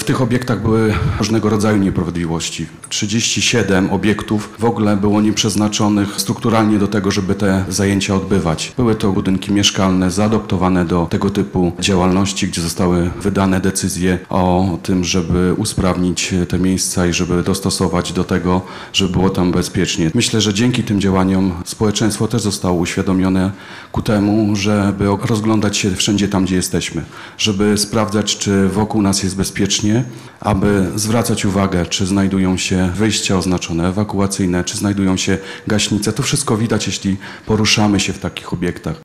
tych obiektach były różnego rodzaju nieprawidłowości. 37 obiektów w ogóle było nieprzeznaczonych strukturalnie do tego, żeby te zajęcia odbywać. Były to budynki mieszkalne zaadoptowane do tego typu działalności, gdzie zostały wydane decyzje o tym, żeby usprawnić te miejsca i żeby dostosować do tego, żeby było tam bezpiecznie. Myślę, że dzięki tym działaniom społeczeństwo też zostało uświadomione ku temu, żeby rozglądać się wszędzie tam, gdzie jesteśmy, żeby sprawdzać, czy wokół nas jest bezpiecznie, aby zwracać uwagę, czy znajdują się wyjścia oznaczone ewakuacyjne, czy znajdują się gaśnice. To wszystko widać, jeśli poruszamy się w takich obiektach.